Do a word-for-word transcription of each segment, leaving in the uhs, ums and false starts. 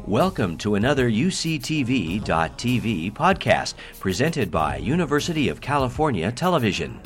Welcome to another U C T V dot T V podcast presented by University of California Television.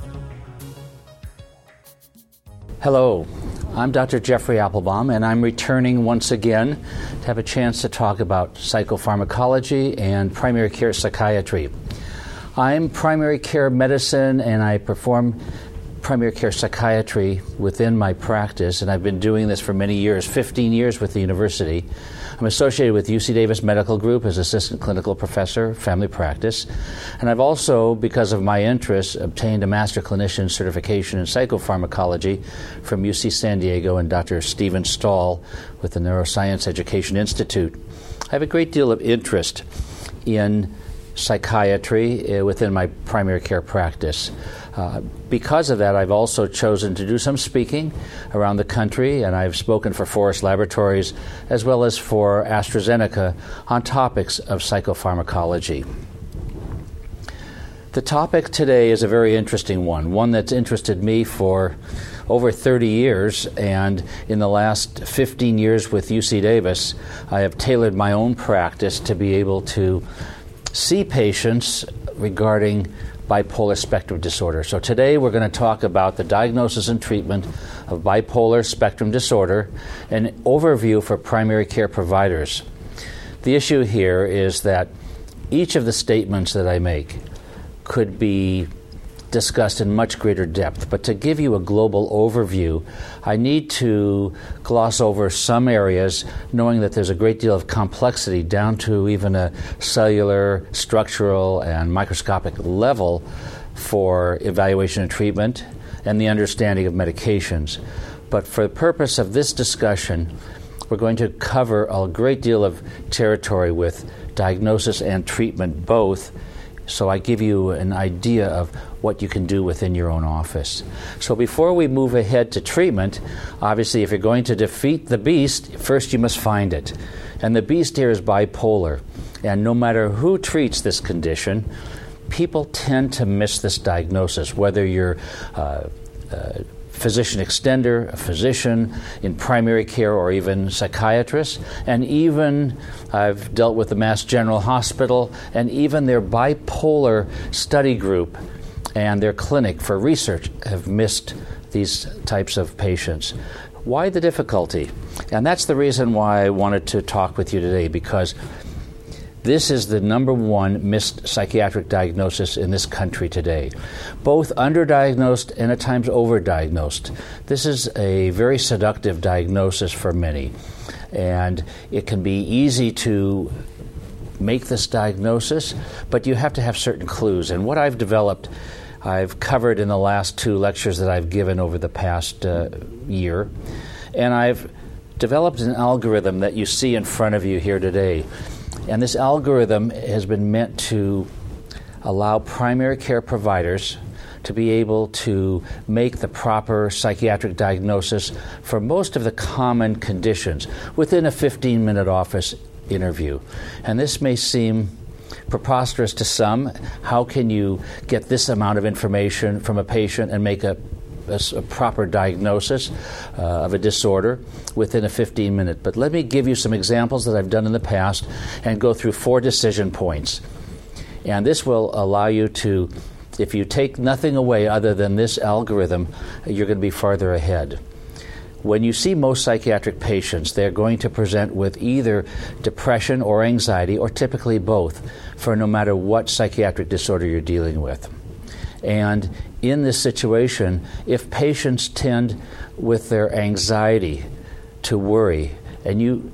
Hello, I'm Doctor Jeffrey Applebaum, and I'm returning once again to have a chance to talk about psychopharmacology and primary care psychiatry. I'm primary care medicine, and I perform primary care psychiatry within my practice, and I've been doing this for many years, fifteen years with the university. I'm associated with U C Davis Medical Group as Assistant Clinical Professor, Family Practice, and I've also, because of my interests, obtained a Master Clinician Certification in Psychopharmacology from U C San Diego and Doctor Stephen Stahl with the Neuroscience Education Institute. I have a great deal of interest in psychiatry uh, within my primary care practice. Uh, because of that, I've also chosen to do some speaking around the country, and I've spoken for Forest Laboratories as well as for AstraZeneca on topics of psychopharmacology. The topic today is a very interesting one, one that's interested me for over thirty years, and in the last fifteen years with U C Davis, I have tailored my own practice to be able to see patients regarding bipolar spectrum disorder. So today we're going to talk about the diagnosis and treatment of bipolar spectrum disorder, an overview for primary care providers. The issue here is that each of the statements that I make could be discussed in much greater depth, but to give you a global overview, I need to gloss over some areas, knowing that there's a great deal of complexity down to even a cellular, structural, and microscopic level for evaluation and treatment and the understanding of medications. But for the purpose of this discussion, we're going to cover a great deal of territory with diagnosis and treatment both, so I give you an idea of what you can do within your own office. So before we move ahead to treatment, obviously if you're going to defeat the beast, first you must find it. And the beast here is bipolar. And no matter who treats this condition, people tend to miss this diagnosis, whether you're uh, uh, physician extender, a physician in primary care, or even psychiatrists. And even I've dealt with the Mass General Hospital and even their bipolar study group and their clinic for research have missed these types of patients. Why the difficulty? And that's the reason why I wanted to talk with you today, because this is the number one missed psychiatric diagnosis in this country today, both underdiagnosed and at times overdiagnosed. This is a very seductive diagnosis for many, and it can be easy to make this diagnosis, but you have to have certain clues. And what I've developed, I've covered in the last two lectures that I've given over the past uh, year, and I've developed an algorithm that you see in front of you here today. And this algorithm has been meant to allow primary care providers to be able to make the proper psychiatric diagnosis for most of the common conditions within a fifteen-minute office interview. And this may seem preposterous to some. How can you get this amount of information from a patient and make a A, a proper diagnosis uh, of a disorder within a fifteen minute. But let me give you some examples that I've done in the past and go through four decision points. And this will allow you to, if you take nothing away other than this algorithm, you're going to be farther ahead. When you see most psychiatric patients, they're going to present with either depression or anxiety, or typically both, for no matter what psychiatric disorder you're dealing with. And in this situation, if patients tend with their anxiety to worry, and you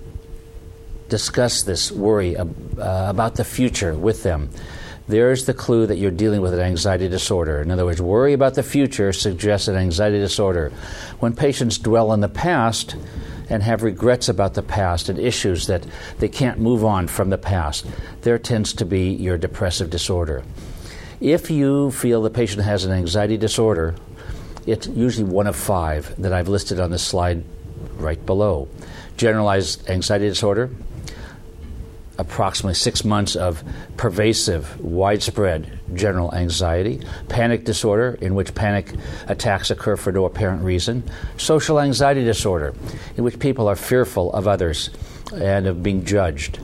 discuss this worry uh, about the future with them, there's the clue that you're dealing with an anxiety disorder. In other words, worry about the future suggests an anxiety disorder. When patients dwell on the past and have regrets about the past and issues that they can't move on from the past, there tends to be your depressive disorder. If you feel the patient has an anxiety disorder, it's usually one of five that I've listed on this slide right below. Generalized anxiety disorder, approximately six months of pervasive, widespread general anxiety. Panic disorder, in which panic attacks occur for no apparent reason. Social anxiety disorder, in which people are fearful of others and of being judged,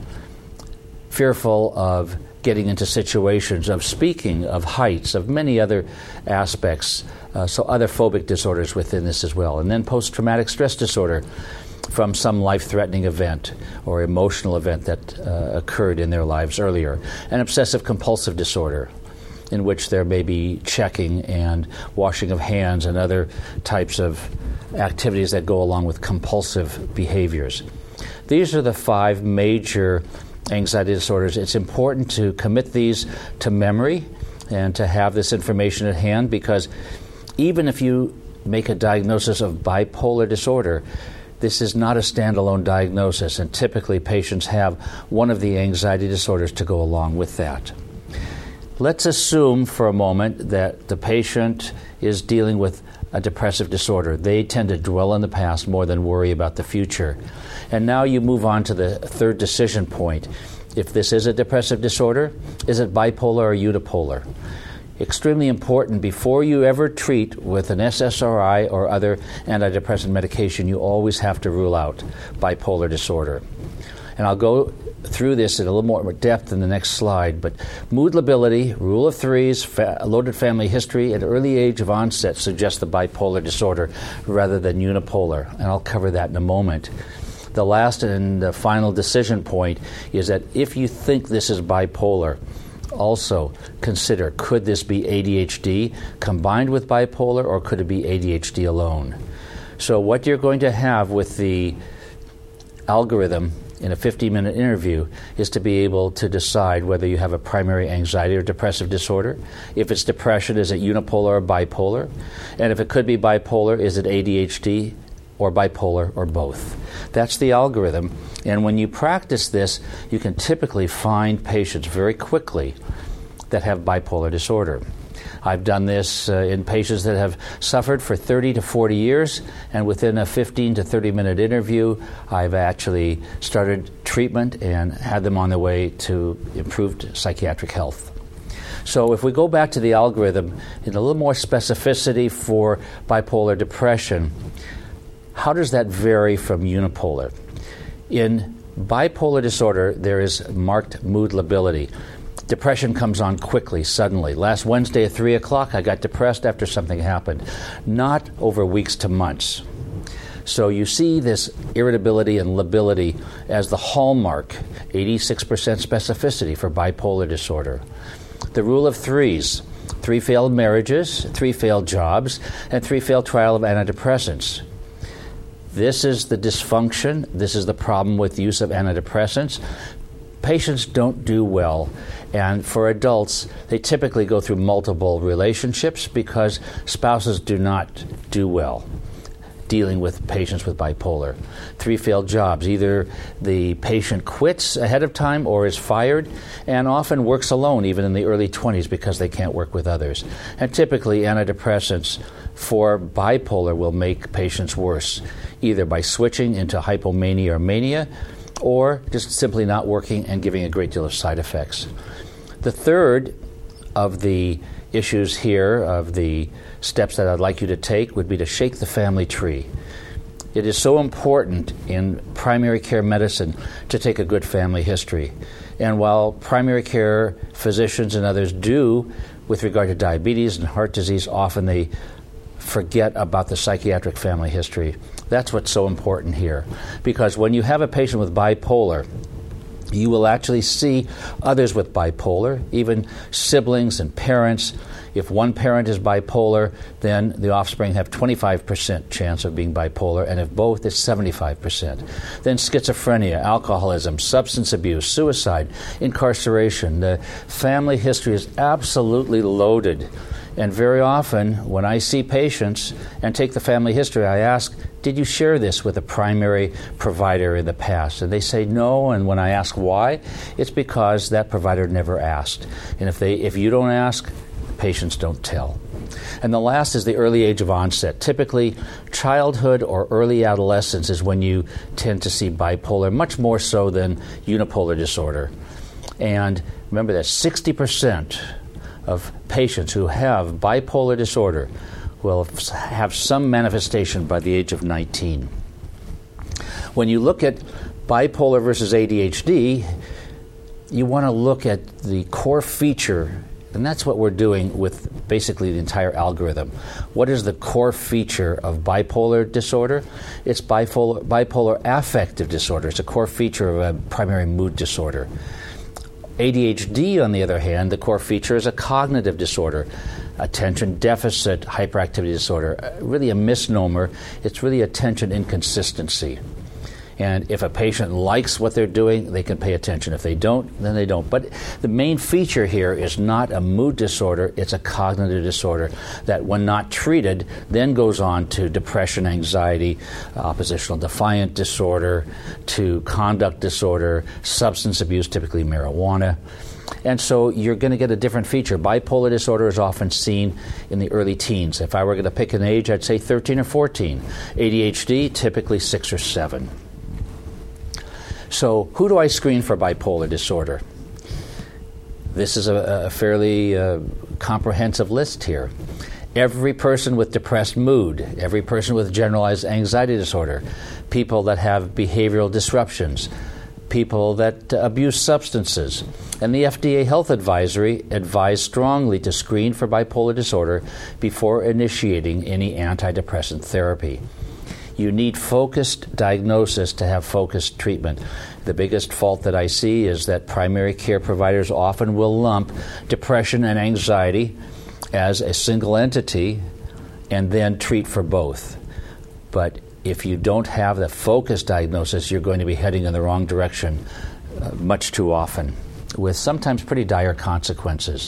fearful of getting into situations of speaking, of heights, of many other aspects, uh, so other phobic disorders within this as well. And then post-traumatic stress disorder from some life-threatening event or emotional event that uh, occurred in their lives earlier. And obsessive-compulsive disorder, in which there may be checking and washing of hands and other types of activities that go along with compulsive behaviors. These are the five major anxiety disorders. It's important to commit these to memory and to have this information at hand, because even if you make a diagnosis of bipolar disorder, this is not a standalone diagnosis, and typically patients have one of the anxiety disorders to go along with that. Let's assume for a moment that the patient is dealing with a depressive disorder. They tend to dwell in the past more than worry about the future. And now you move on to the third decision point. If this is a depressive disorder, is it bipolar or unipolar? Extremely important, before you ever treat with an S S R I or other antidepressant medication, you always have to rule out bipolar disorder. And I'll go through this in a little more depth in the next slide, but mood lability, rule of threes, fa- loaded family history, and early age of onset suggest the bipolar disorder rather than unipolar, and I'll cover that in a moment. The last and the final decision point is that if you think this is bipolar, also consider, could this be A D H D combined with bipolar, or could it be A D H D alone? So what you're going to have with the algorithm in a fifteen-minute interview is to be able to decide whether you have a primary anxiety or depressive disorder. If it's depression, is it unipolar or bipolar? And if it could be bipolar, is it A D H D or bipolar or both? That's the algorithm. And when you practice this, you can typically find patients very quickly that have bipolar disorder. I've done this uh, in patients that have suffered for thirty to forty years, and within a fifteen to thirty minute interview, I've actually started treatment and had them on their way to improved psychiatric health. So if we go back to the algorithm in a little more specificity for bipolar depression, how does that vary from unipolar? In bipolar disorder, there is marked mood lability. Depression comes on quickly, suddenly. Last Wednesday at three o'clock, I got depressed after something happened, not over weeks to months. So you see this irritability and lability as the hallmark, eighty-six percent specificity for bipolar disorder. The rule of threes, three failed marriages, three failed jobs, and three failed trial of antidepressants. This is the dysfunction. This is the problem with the use of antidepressants. Patients don't do well, and for adults, they typically go through multiple relationships because spouses do not do well dealing with patients with bipolar. Three failed jobs. Either the patient quits ahead of time or is fired, and often works alone even in the early twenties because they can't work with others. And typically antidepressants for bipolar will make patients worse, either by switching into hypomania or mania, or just simply not working and giving a great deal of side effects. The third of the issues here, of the steps that I'd like you to take, would be to shake the family tree. It is so important in primary care medicine to take a good family history. And while primary care physicians and others do with regard to diabetes and heart disease, often they forget about the psychiatric family history. That's what's so important here. Because when you have a patient with bipolar, you will actually see others with bipolar, even siblings and parents. If one parent is bipolar, then the offspring have twenty-five percent chance of being bipolar, and if both, it's seventy-five percent. Then schizophrenia, alcoholism, substance abuse, suicide, incarceration. The family history is absolutely loaded. And very often, when I see patients and take the family history, I ask, did you share this with a primary provider in the past? And they say no, and when I ask why, it's because that provider never asked. And if they, if you don't ask, patients don't tell. And the last is the early age of onset. Typically, childhood or early adolescence is when you tend to see bipolar, much more so than unipolar disorder. And remember that sixty percent of patients who have bipolar disorder will have some manifestation by the age of nineteen. When you look at Bipolar versus A D H D, you want to look at the core feature, and that's what we're doing with basically the entire algorithm. What is the core feature of bipolar disorder? It's bipolar, bipolar affective disorder. It's a core feature of a primary mood disorder. A D H D, on the other hand, the core feature is a cognitive disorder, attention deficit hyperactivity disorder. Really a misnomer. It's really attention inconsistency. And if a patient likes what they're doing, they can pay attention. If they don't, then they don't. But the main feature here is not a mood disorder, it's a cognitive disorder that, when not treated, then goes on to depression, anxiety, oppositional defiant disorder, to conduct disorder, substance abuse, typically marijuana. And so you're going to get a different feature. Bipolar disorder is often seen in the early teens. If I were going to pick an age, I'd say thirteen or fourteen. A D H D, typically six or seven. So who do I screen for bipolar disorder? This is a, a fairly uh, comprehensive list here. Every person with depressed mood, every person with generalized anxiety disorder, people that have behavioral disruptions, people that uh, abuse substances. And the F D A Health Advisory advised strongly to screen for bipolar disorder before initiating any antidepressant therapy. You need focused diagnosis to have focused treatment. The biggest fault that I see is that primary care providers often will lump depression and anxiety as a single entity and then treat for both. But if you don't have the focused diagnosis, you're going to be heading in the wrong direction uh, much too often, with sometimes pretty dire consequences.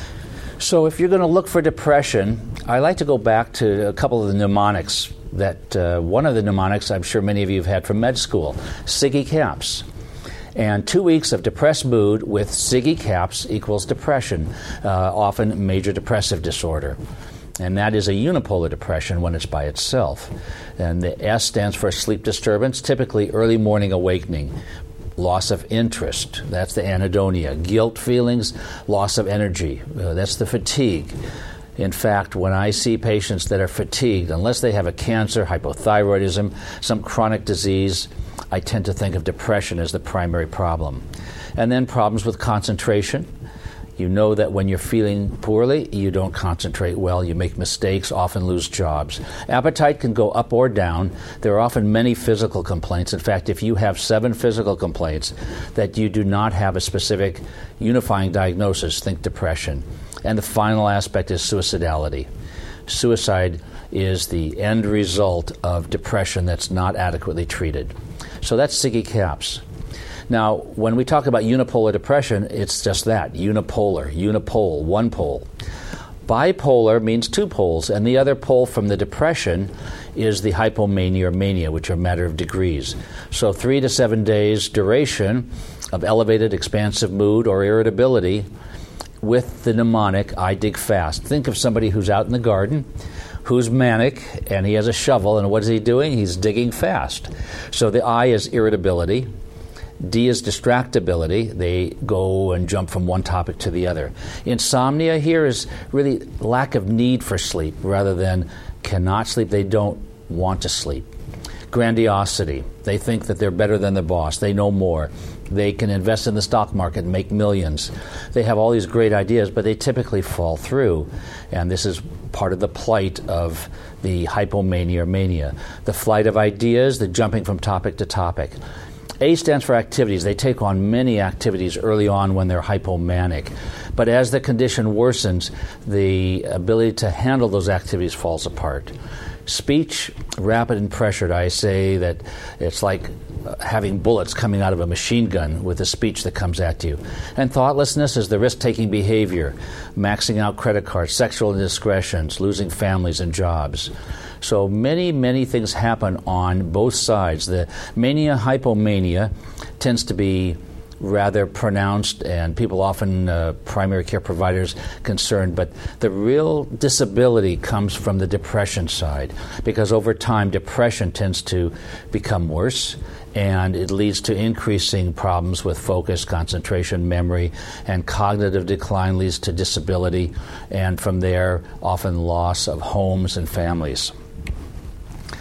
So if you're going to look for depression, I like to go back to a couple of the mnemonics that uh, one of the mnemonics I'm sure many of you have had from med school, SIGI CAPS. And two weeks of depressed mood with SIGI CAPS equals depression, uh, often major depressive disorder. And that is a unipolar depression when it's by itself. And the S stands for sleep disturbance, typically early morning awakening. Loss of interest, that's the anhedonia. Guilt feelings, loss of energy, uh, that's the fatigue. In fact, when I see patients that are fatigued, unless they have a cancer, hypothyroidism, some chronic disease, I tend to think of depression as the primary problem. And then problems with concentration. You know that when you're feeling poorly, you don't concentrate well, you make mistakes, often lose jobs. Appetite can go up or down. There are often many physical complaints. In fact, if you have seven physical complaints that you do not have a specific unifying diagnosis, think depression. And the final aspect is suicidality. Suicide is the end result of depression that's not adequately treated. So that's SIGI CAPS. Now, when we talk about unipolar depression, it's just that, unipolar, unipole, one pole. Bipolar means two poles, and the other pole from the depression is the hypomania or mania, which are a matter of degrees. So three to seven days duration of elevated expansive mood or irritability with the mnemonic, I dig fast. Think of somebody who's out in the garden, who's manic, and he has a shovel, and what is he doing? He's digging fast. So the I is irritability. D is distractibility. They go and jump from one topic to the other. Insomnia here is really lack of need for sleep rather than cannot sleep. They don't want to sleep. Grandiosity. They think that they're better than their boss. They know more. They can invest in the stock market and make millions. They have all these great ideas, but they typically fall through. And this is part of the plight of the hypomania or mania. The flight of ideas, the jumping from topic to topic. A stands for activities. They take on many activities early on when they're hypomanic. But as the condition worsens, the ability to handle those activities falls apart. Speech, rapid and pressured. I say that it's like having bullets coming out of a machine gun with the speech that comes at you. And thoughtlessness is the risk-taking behavior, maxing out credit cards, sexual indiscretions, losing families and jobs. So many, many things happen on both sides. The mania, hypomania tends to be rather pronounced, and people often, uh, primary care providers, concerned. But the real disability comes from the depression side, because over time, depression tends to become worse, and it leads to increasing problems with focus, concentration, memory, and cognitive decline leads to disability, and from there, often loss of homes and families.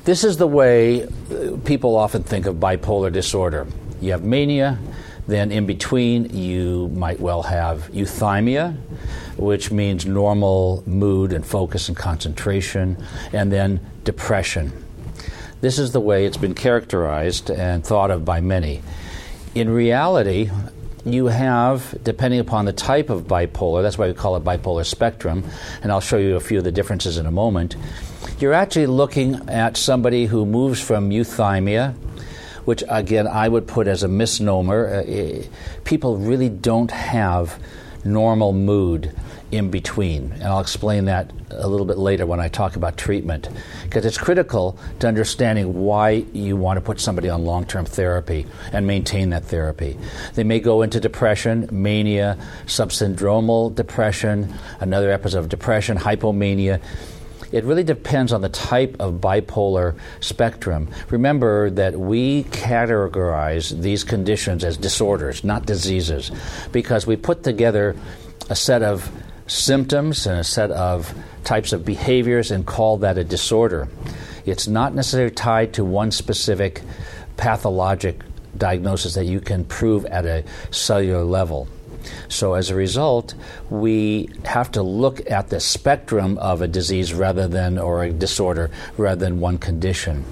This is the way people often think of bipolar disorder. You have mania, then in between you might well have euthymia, which means normal mood and focus and concentration, and then depression. This is the way it's been characterized and thought of by many. In reality, you have, depending upon the type of bipolar, that's why we call it bipolar spectrum, and I'll show you a few of the differences in a moment, you're actually looking at somebody who moves from euthymia, which again I would put as a misnomer. Uh, people really don't have normal mood in between, and I'll explain that a little bit later when I talk about treatment, because it's critical to understanding why you want to put somebody on long-term therapy and maintain that therapy. They may go into depression, mania, subsyndromal depression, another episode of depression, hypomania. It really depends on the type of bipolar spectrum. Remember that we categorize these conditions as disorders, not diseases, because we put together a set of symptoms and a set of types of behaviors and call that a disorder. It's not necessarily tied to one specific pathologic diagnosis that you can prove at a cellular level. So as a result, we have to look at the spectrum of a disease rather than, or a disorder, rather than one condition.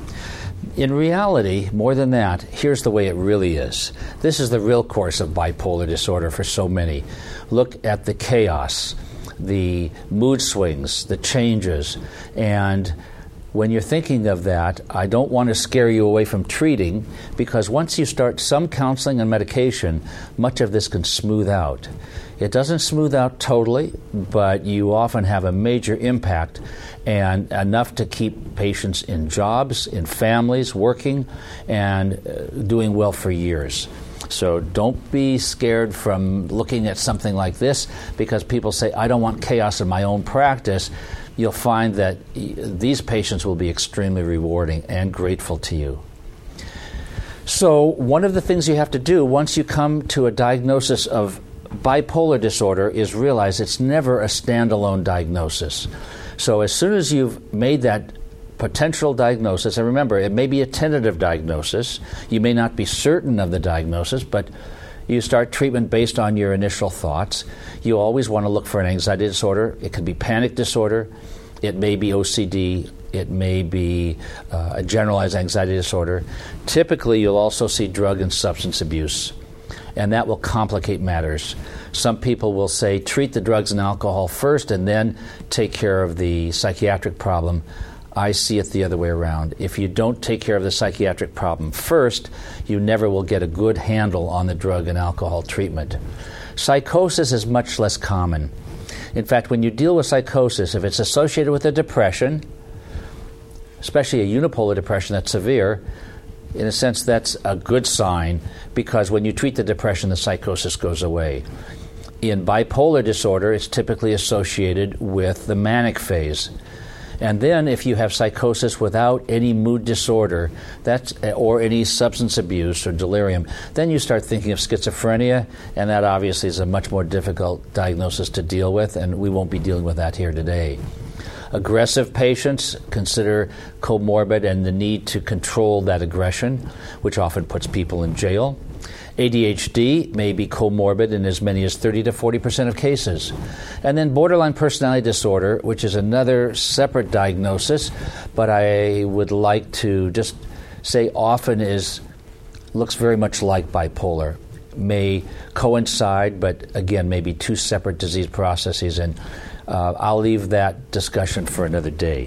In reality, more than that, here's the way it really is. This is the real course of bipolar disorder for so many. Look at the chaos, the mood swings, the changes, and when you're thinking of that, I don't want to scare you away from treating, because once you start some counseling and medication, much of this can smooth out. It doesn't smooth out totally, but you often have a major impact, and enough to keep patients in jobs, in families, working, and uh, doing well for years. So don't be scared from looking at something like this, because people say, I don't want chaos in my own practice. You'll find that these patients will be extremely rewarding and grateful to you. So one of the things you have to do once you come to a diagnosis of bipolar disorder is realize it's never a standalone diagnosis. So as soon as you've made that potential diagnosis, and remember, it may be a tentative diagnosis, you may not be certain of the diagnosis, but you start treatment based on your initial thoughts. You always want to look for an anxiety disorder. It could be panic disorder. It may be O C D. It may be uh, a generalized anxiety disorder. Typically, you'll also see drug and substance abuse, and that will complicate matters. Some people will say, treat the drugs and alcohol first and then take care of the psychiatric problem. I see it the other way around. If you don't take care of the psychiatric problem first, you never will get a good handle on the drug and alcohol treatment. Psychosis is much less common. In fact, when you deal with psychosis, if it's associated with a depression, especially a unipolar depression that's severe, in a sense that's a good sign, because when you treat the depression, the psychosis goes away. In bipolar disorder, it's typically associated with the manic phase. And then if you have psychosis without any mood disorder, that's, or any substance abuse or delirium, then you start thinking of schizophrenia, and that obviously is a much more difficult diagnosis to deal with, and we won't be dealing with that here today. Aggressive patients consider comorbid and the need to control that aggression, which often puts people in jail. A D H D may be comorbid in as many as thirty to forty percent of cases. And then borderline personality disorder, which is another separate diagnosis, but I would like to just say often is looks very much like bipolar. May coincide, but again, maybe two separate disease processes, and uh, I'll leave that discussion for another day.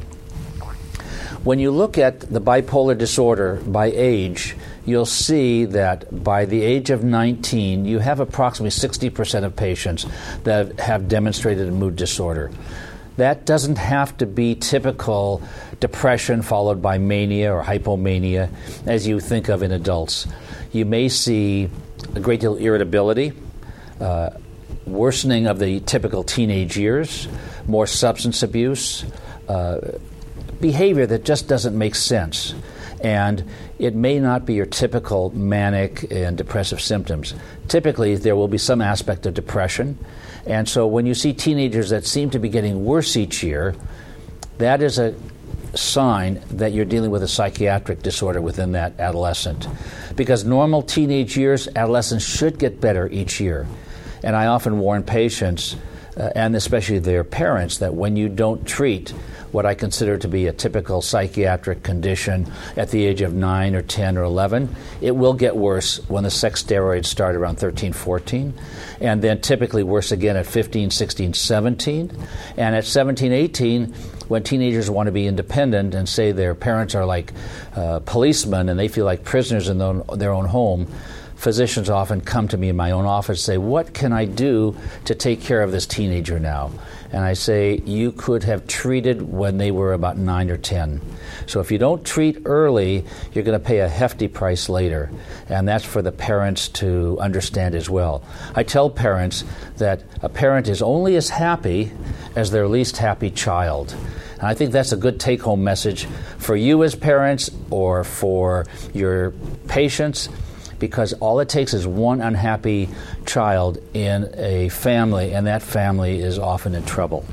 When you look at the bipolar disorder by age, you'll see that by the age of nineteen, you have approximately sixty percent of patients that have demonstrated a mood disorder. That doesn't have to be typical depression followed by mania or hypomania, as you think of in adults. You may see a great deal of irritability, uh, worsening of the typical teenage years, more substance abuse, uh, behavior that just doesn't make sense. And it may not be your typical manic and depressive symptoms. Typically, there will be some aspect of depression. And so when you see teenagers that seem to be getting worse each year, that is a sign that you're dealing with a psychiatric disorder within that adolescent. Because normal teenage years, adolescents should get better each year. And I often warn patients, uh, and especially their parents, that when you don't treat what I consider to be a typical psychiatric condition at the age of nine or ten or eleven, it will get worse when the sex steroids start around thirteen, fourteen, and then typically worse again at fifteen, sixteen, seventeen. And at seventeen, eighteen, when teenagers want to be independent and say their parents are like uh, policemen and they feel like prisoners in their own, their own home, physicians often come to me in my own office and say, what can I do to take care of this teenager now? And I say, you could have treated when they were about nine or ten. So if you don't treat early, you're going to pay a hefty price later. And that's for the parents to understand as well. I tell parents that a parent is only as happy as their least happy child. And I think that's a good take-home message for you as parents or for your patients, because all it takes is one unhappy child in a family, and that family is often in trouble.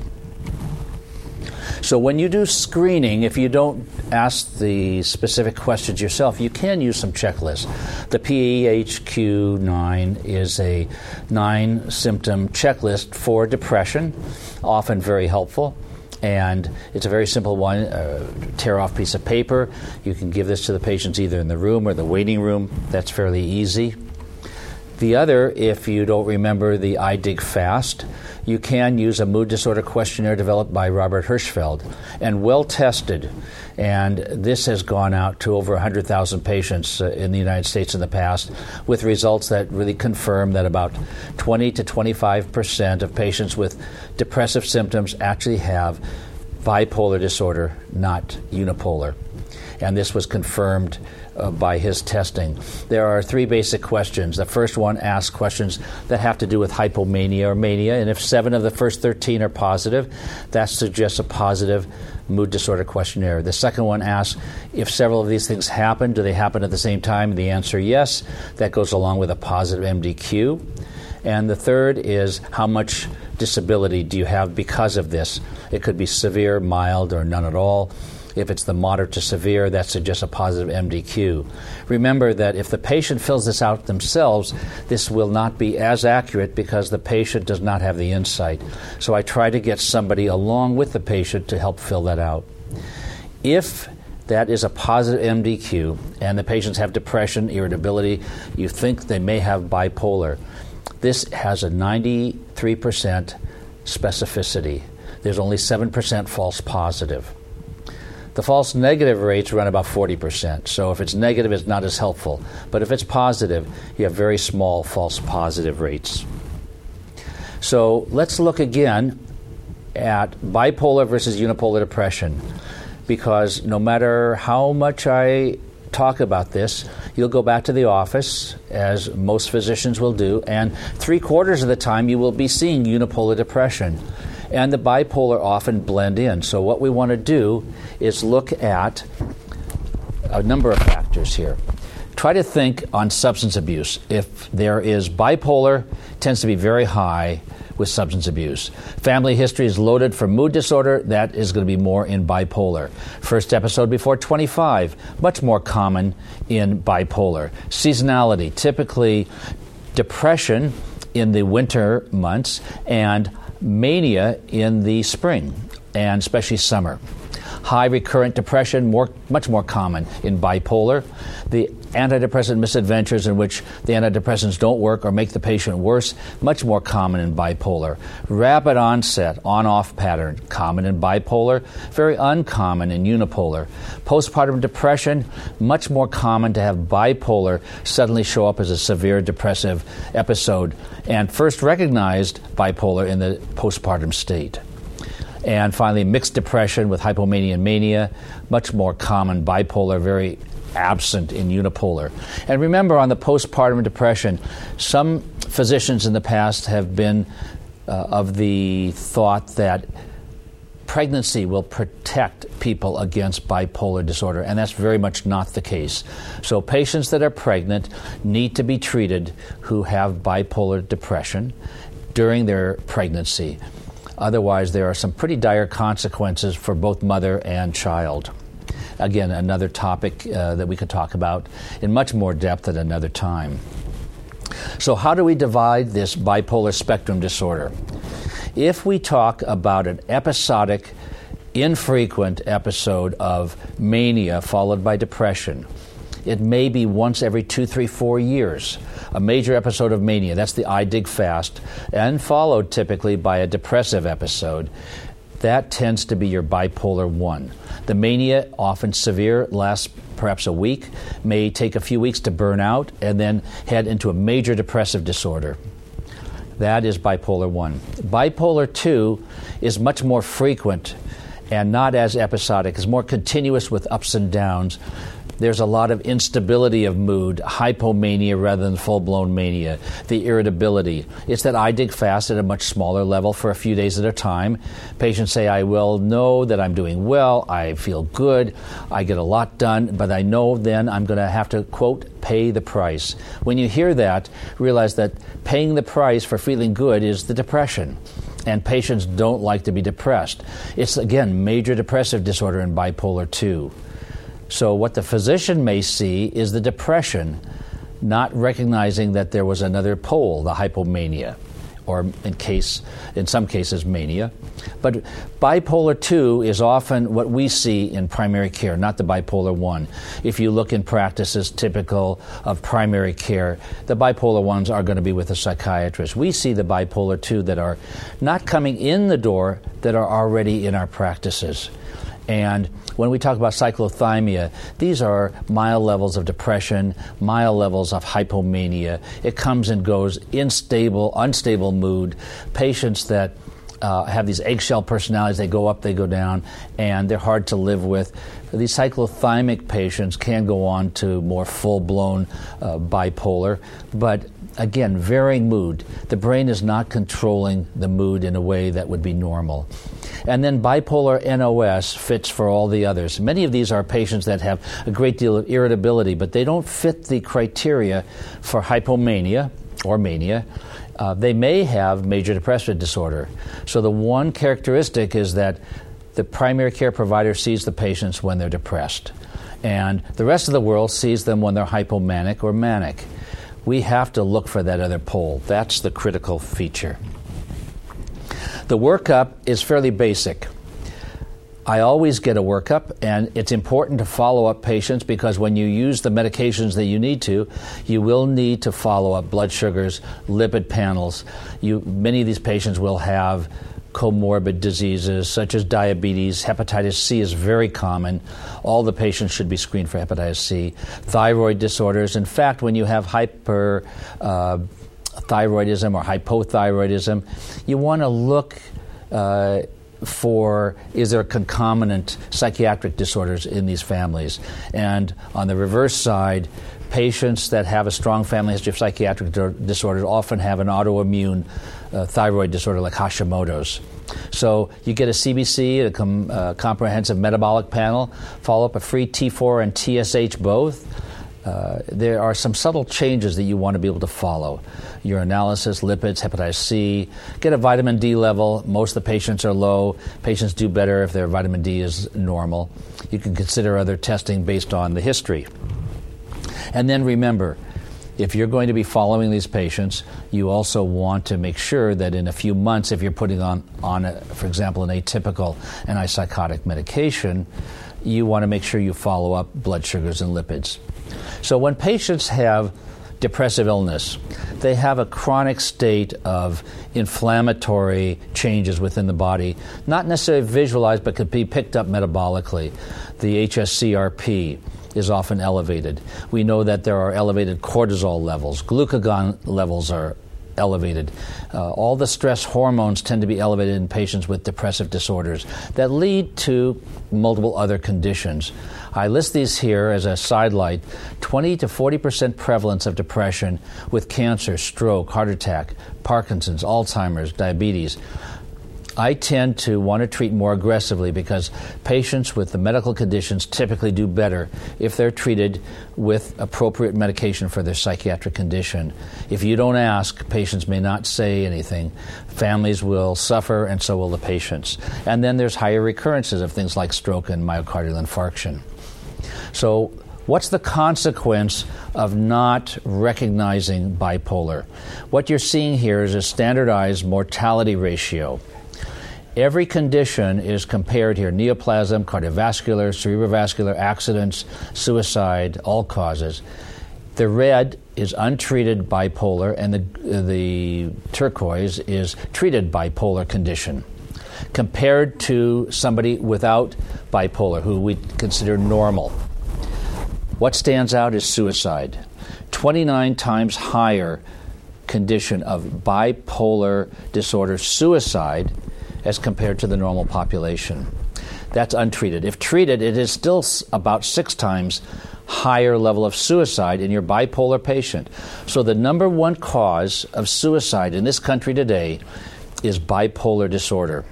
So when you do screening, if you don't ask the specific questions yourself, you can use some checklists. The P H Q nine is a nine-symptom checklist for depression, often very helpful. And it's a very simple one, a tear-off piece of paper. You can give this to the patients either in the room or the waiting room. That's fairly easy. The other, if you don't remember the I dig FAST, you can use a mood disorder questionnaire developed by Robert Hirschfeld and well-tested. And this has gone out to over one hundred thousand patients uh, in the United States in the past, with results that really confirm that about twenty to twenty-five percent of patients with depressive symptoms actually have bipolar disorder, not unipolar. And this was confirmed uh, by his testing. There are three basic questions. The first one asks questions that have to do with hypomania or mania, and if seven of the first thirteen are positive, that suggests a positive mood disorder questionnaire. The second one asks if several of these things happen, do they happen at the same time? The answer, yes. That goes along with a positive M D Q. And the third is how much disability do you have because of this? It could be severe, mild, or none at all. If it's the moderate to severe, that suggests a positive M D Q. Remember that if the patient fills this out themselves, this will not be as accurate because the patient does not have the insight. So I try to get somebody along with the patient to help fill that out. If that is a positive M D Q and the patients have depression, irritability, you think they may have bipolar, this has a ninety-three percent specificity. There's only seven percent false positive. The false negative rates run about forty percent. So if it's negative, it's not as helpful. But if it's positive, you have very small false positive rates. So let's look again at bipolar versus unipolar depression, because no matter how much I talk about this, you'll go back to the office, as most physicians will do, and three quarters of the time you will be seeing unipolar depression. And the bipolar often blend in. So what we want to do is look at a number of factors here. Try to think on substance abuse. If there is bipolar, it tends to be very high with substance abuse. Family history is loaded for mood disorder. That is going to be more in bipolar. First episode before twenty-five, much more common in bipolar. Seasonality, typically depression in the winter months and mania in the spring, and especially summer. High recurrent depression, more, much more common in bipolar. The antidepressant misadventures in which the antidepressants don't work or make the patient worse, much more common in bipolar. Rapid onset, on-off pattern, common in bipolar, very uncommon in unipolar. Postpartum depression, much more common to have bipolar suddenly show up as a severe depressive episode, and first recognized bipolar in the postpartum state. And finally, mixed depression with hypomania and mania, much more common bipolar, very absent in unipolar. And remember, on the postpartum depression, some physicians in the past have been uh, of the thought that pregnancy will protect people against bipolar disorder, and that's very much not the case. So patients that are pregnant need to be treated who have bipolar depression during their pregnancy. Otherwise, there are some pretty dire consequences for both mother and child. Again, another topic uh, that we could talk about in much more depth at another time. So how do we divide this bipolar spectrum disorder? If we talk about an episodic, infrequent episode of mania followed by depression, it may be once every two, three, four years, a major episode of mania. That's the I D G fast, and followed typically by a depressive episode. That tends to be your bipolar one. The mania, often severe, lasts perhaps a week, may take a few weeks to burn out, and then head into a major depressive disorder. That is bipolar one. Bipolar two is much more frequent and not as episodic. It's more continuous with ups and downs. There's a lot of instability of mood, hypomania rather than full-blown mania, the irritability. It's that I D G fast at a much smaller level for a few days at a time. Patients say, I will know that I'm doing well, I feel good, I get a lot done, but I know then I'm going to have to, quote, pay the price. When you hear that, realize that paying the price for feeling good is the depression. And patients don't like to be depressed. It's, again, major depressive disorder in bipolar two. So what the physician may see is the depression, not recognizing that there was another pole, the hypomania, or in case, in some cases, mania. But bipolar two is often what we see in primary care, not the bipolar one. If you look in practices typical of primary care, the bipolar ones are going to be with a psychiatrist. We see the bipolar two that are not coming in the door, that are already in our practices. And when we talk about cyclothymia, these are mild levels of depression, mild levels of hypomania. It comes and goes, instable, unstable mood, patients that uh, have these eggshell personalities, they go up, they go down, and they're hard to live with. These cyclothymic patients can go on to more full-blown uh, bipolar, but again, varying mood. The brain is not controlling the mood in a way that would be normal. And then bipolar N O S fits for all the others. Many of these are patients that have a great deal of irritability, but they don't fit the criteria for hypomania or mania. Uh, they may have major depressive disorder. So the one characteristic is that the primary care provider sees the patients when they're depressed, and the rest of the world sees them when they're hypomanic or manic. We have to look for that other pole. That's the critical feature. The workup is fairly basic. I always get a workup, and it's important to follow up patients because when you use the medications that you need to, you will need to follow up blood sugars, lipid panels. You, many of these patients will have comorbid diseases such as diabetes. Hepatitis C is very common. All the patients should be screened for hepatitis C. Thyroid disorders. In fact, when you have hyper uh, thyroidism or hypothyroidism, you want to look uh, for, is there concomitant psychiatric disorders in these families? And on the reverse side, patients that have a strong family history of psychiatric disorders often have an autoimmune uh, thyroid disorder like Hashimoto's. So you get a C B C, a com- uh, comprehensive metabolic panel, follow up a free T four and T S H both. Uh, there are some subtle changes that you want to be able to follow. Urinalysis, lipids, hepatitis C, get a vitamin D level. Most of the patients are low. Patients do better if their vitamin D is normal. You can consider other testing based on the history. And then remember, if you're going to be following these patients, you also want to make sure that in a few months, if you're putting on, on a, for example, an atypical antipsychotic medication, you want to make sure you follow up blood sugars and lipids. So when patients have depressive illness, they have a chronic state of inflammatory changes within the body, not necessarily visualized, but could be picked up metabolically. The H S C R P is often elevated. We know that there are elevated cortisol levels. Glucagon levels are elevated. Uh, all the stress hormones tend to be elevated in patients with depressive disorders that lead to multiple other conditions. I list these here as a sidelight. twenty to forty percent prevalence of depression with cancer, stroke, heart attack, Parkinson's, Alzheimer's, diabetes. I tend to want to treat more aggressively because patients with the medical conditions typically do better if they're treated with appropriate medication for their psychiatric condition. If you don't ask, patients may not say anything. Families will suffer, and so will the patients. And then there's higher recurrences of things like stroke and myocardial infarction. So what's the consequence of not recognizing bipolar? What you're seeing here is a standardized mortality ratio. Every condition is compared here: neoplasm, cardiovascular, cerebrovascular, accidents, suicide, all causes. The red is untreated bipolar, and the, the turquoise is treated bipolar condition, compared to somebody without bipolar, who we consider normal. What stands out is suicide. twenty-nine times higher condition of bipolar disorder suicide as compared to the normal population. That's untreated. If treated, it is still about six times higher level of suicide in your bipolar patient. So the number one cause of suicide in this country today is bipolar disorder.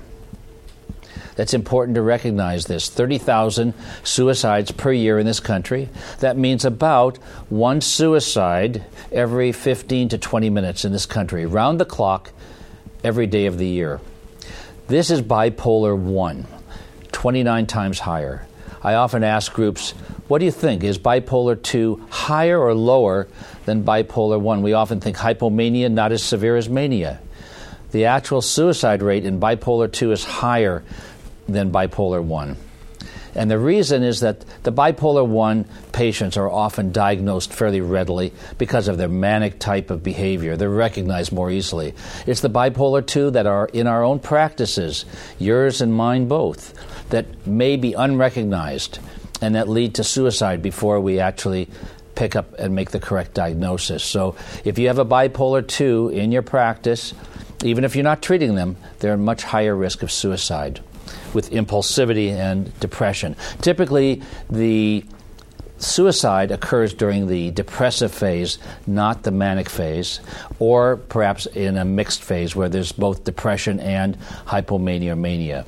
That's important to recognize this. thirty thousand suicides per year in this country. That means about one suicide every fifteen to twenty minutes in this country, round the clock, every day of the year. This is bipolar one, twenty-nine times higher. I often ask groups, what do you think? Is bipolar two higher or lower than bipolar one? We often think hypomania, not as severe as mania. The actual suicide rate in bipolar two is higher than bipolar one. And the reason is that the bipolar one patients are often diagnosed fairly readily because of their manic type of behavior. They're recognized more easily. It's the bipolar two that are in our own practices, yours and mine both, that may be unrecognized and that lead to suicide before we actually pick up and make the correct diagnosis. So if you have a bipolar two in your practice, even if you're not treating them, they're at much higher risk of suicide, with impulsivity and depression. Typically, the suicide occurs during the depressive phase, not the manic phase, or perhaps in a mixed phase where there's both depression and hypomania or mania.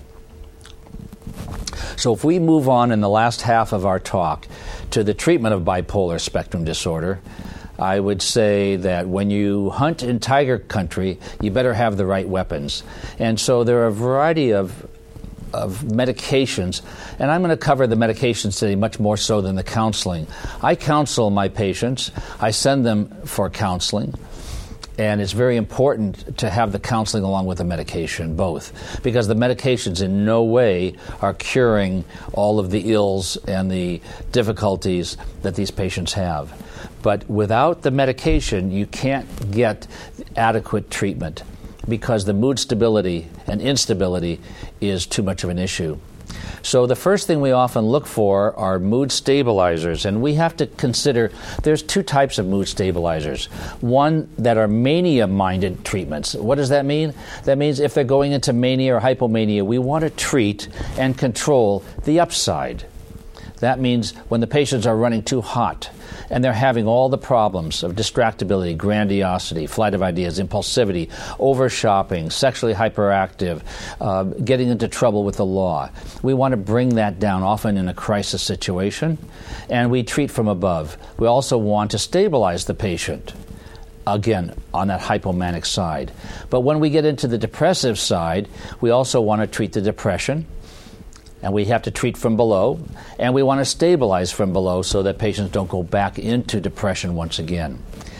So if we move on in the last half of our talk to the treatment of bipolar spectrum disorder, I would say that when you hunt in tiger country, you better have the right weapons. And so there are a variety of of medications, and I'm going to cover the medications today much more so than the counseling. I counsel my patients. I send them for counseling, and it's very important to have the counseling along with the medication, both, because the medications in no way are curing all of the ills and the difficulties that these patients have. But without the medication, you can't get adequate treatment, because the mood stability and instability is too much of an issue. So the first thing we often look for are mood stabilizers, and we have to consider there's two types of mood stabilizers. One that are mania-minded treatments. What does that mean? That means if they're going into mania or hypomania, we want to treat and control the upside. That means when the patients are running too hot and they're having all the problems of distractibility, grandiosity, flight of ideas, impulsivity, over-shopping, sexually hyperactive, uh, getting into trouble with the law. We want to bring that down, often in a crisis situation, and we treat from above. We also want to stabilize the patient, again, on that hypomanic side. But when we get into the depressive side, we also want to treat the depression, and we have to treat from below, and we want to stabilize from below so that patients don't go back into depression once again.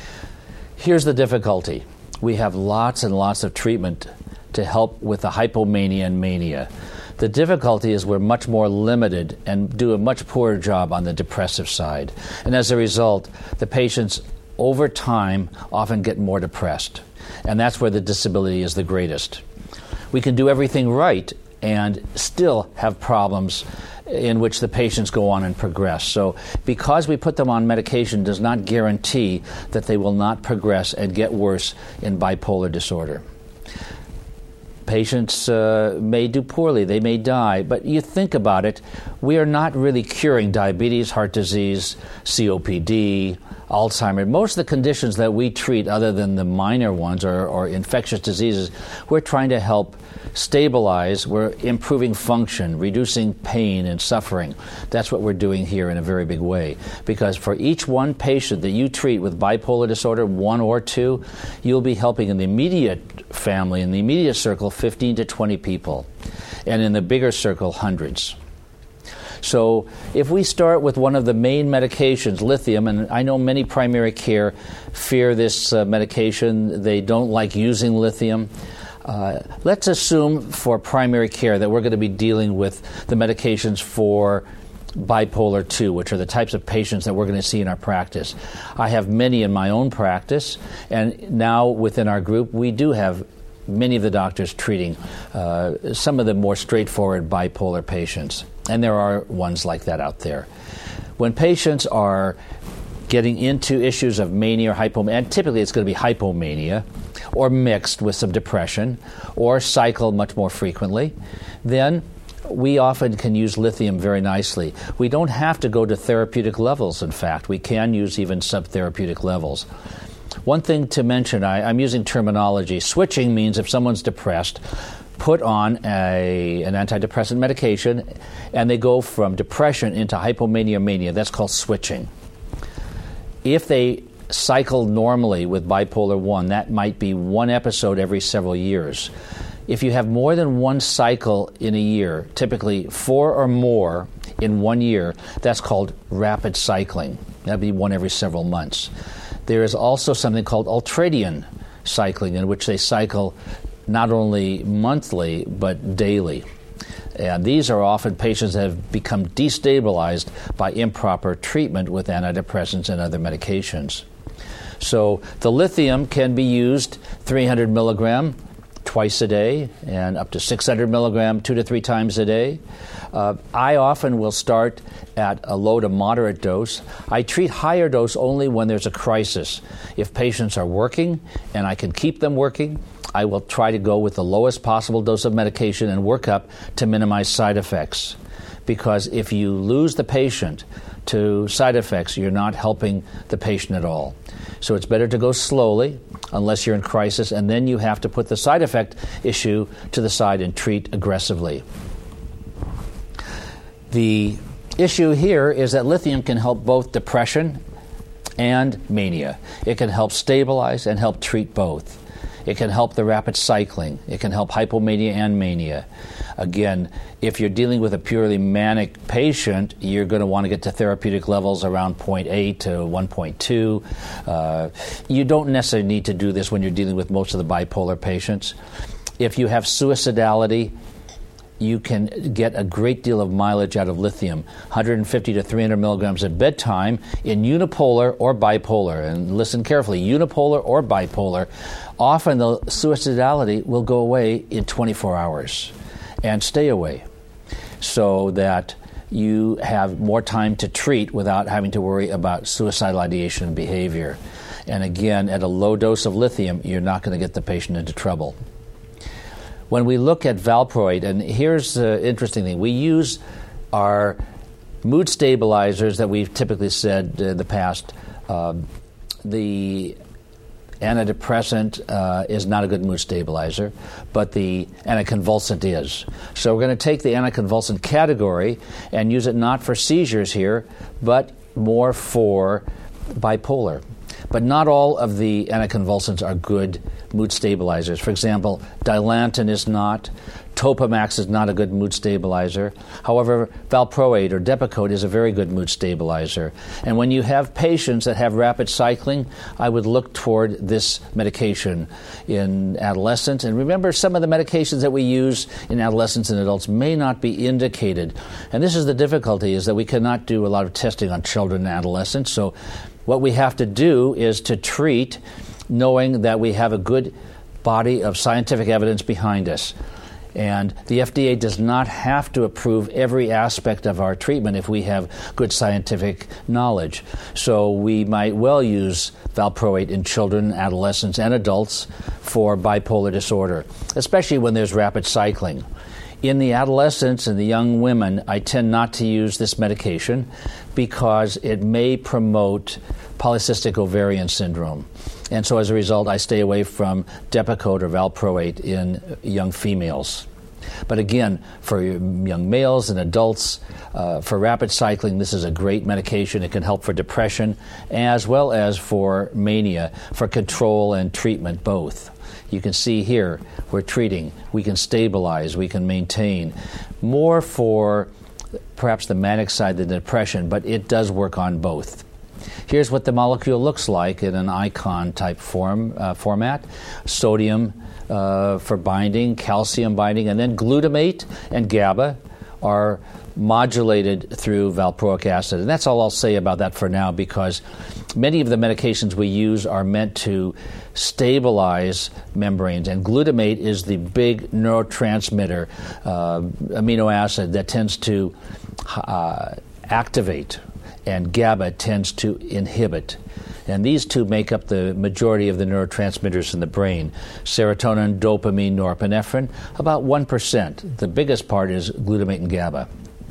Here's the difficulty. We have lots and lots of treatment to help with the hypomania and mania. The difficulty is we're much more limited and do a much poorer job on the depressive side. And as a result, the patients over time often get more depressed. And that's where the disability is the greatest. We can do everything right and still have problems in which the patients go on and progress. So because we put them on medication does not guarantee that they will not progress and get worse in bipolar disorder. Patients uh, may do poorly, they may die, but you think about it, we are not really curing diabetes, heart disease, C O P D, Alzheimer's. Most of the conditions that we treat, other than the minor ones or, or infectious diseases, we're trying to help stabilize, we're improving function, reducing pain and suffering. That's what we're doing here in a very big way. Because for each one patient that you treat with bipolar disorder, one or two, you'll be helping in the immediate family, in the immediate circle, fifteen to twenty people. And in the bigger circle, hundreds. So if we start with one of the main medications, lithium, and I know many primary care fear this uh, medication, they don't like using lithium. Uh, let's assume for primary care that we're going to be dealing with the medications for bipolar two, which are the types of patients that we're going to see in our practice. I have many in my own practice, and now within our group we do have many of the doctors treating uh, some of the more straightforward bipolar patients. And there are ones like that out there. When patients are getting into issues of mania or hypomania, and typically it's going to be hypomania, or mixed with some depression, or cycle much more frequently, then we often can use lithium very nicely. We don't have to go to therapeutic levels, in fact. We can use even subtherapeutic levels. One thing to mention, I, I'm using terminology. Switching means if someone's depressed, put on a, an antidepressant medication, and they go from depression into hypomania or mania. That's called switching. If they cycle normally with bipolar one, that might be one episode every several years. If you have more than one cycle in a year, typically four or more in one year, that's called rapid cycling. That would be one every several months. There is also something called ultradian cycling, in which they cycle not only monthly, but daily. And these are often patients that have become destabilized by improper treatment with antidepressants and other medications. So the lithium can be used three hundred milligram twice a day and up to six hundred milligram two to three times a day. Uh, I often will start at a low to moderate dose. I treat higher dose only when there's a crisis. If patients are working and I can keep them working, I will try to go with the lowest possible dose of medication and work up to minimize side effects. Because if you lose the patient to side effects, you're not helping the patient at all. So it's better to go slowly, unless you're in crisis, and then you have to put the side effect issue to the side and treat aggressively. The issue here is that lithium can help both depression and mania. It can help stabilize and help treat both. It can help the rapid cycling. It can help hypomania and mania. Again, if you're dealing with a purely manic patient, you're going to want to get to therapeutic levels around zero point eight to one point two. Uh, you don't necessarily need to do this when you're dealing with most of the bipolar patients. If you have suicidality, you can get a great deal of mileage out of lithium, one hundred fifty to three hundred milligrams at bedtime in unipolar or bipolar. And listen carefully, unipolar or bipolar, often the suicidality will go away in twenty-four hours and stay away, so that you have more time to treat without having to worry about suicidal ideation and behavior. And again, at a low dose of lithium, you're not going to get the patient into trouble. When we look at valproate, and here's the interesting thing, we use our mood stabilizers that we've typically said in the past. Uh, the antidepressant uh, is not a good mood stabilizer, but the anticonvulsant is. So we're going to take the anticonvulsant category and use it not for seizures here, but more for bipolar. But not all of the anticonvulsants are good mood stabilizers. For example, Dilantin is not. Topamax is not a good mood stabilizer. However, valproate or Depakote is a very good mood stabilizer. And when you have patients that have rapid cycling, I would look toward this medication in adolescents. And remember, some of the medications that we use in adolescents and adults may not be indicated. And this is the difficulty, is that we cannot do a lot of testing on children and adolescents. So what we have to do is to treat knowing that we have a good body of scientific evidence behind us. And the F D A does not have to approve every aspect of our treatment if we have good scientific knowledge. So we might well use valproate in children, adolescents, and adults for bipolar disorder, especially when there's rapid cycling. In the adolescents and the young women, I tend not to use this medication because it may promote polycystic ovarian syndrome. And so as a result, I stay away from Depakote or valproate in young females. But again, for young males and adults, uh, for rapid cycling, this is a great medication. It can help for depression as well as for mania, for control and treatment both. You can see here, we're treating, we can stabilize, we can maintain. More for perhaps the manic side than the depression, but it does work on both. Here's what the molecule looks like in an icon type form uh, format. Sodium uh, for binding, calcium binding, and then glutamate and GABA are modulated through valproic acid. And that's all I'll say about that for now, because many of the medications we use are meant to stabilize membranes, and glutamate is the big neurotransmitter uh, amino acid that tends to uh, activate, and GABA tends to inhibit. And these two make up the majority of the neurotransmitters in the brain. Serotonin, dopamine, norepinephrine, about one percent. The biggest part is glutamate and GABA.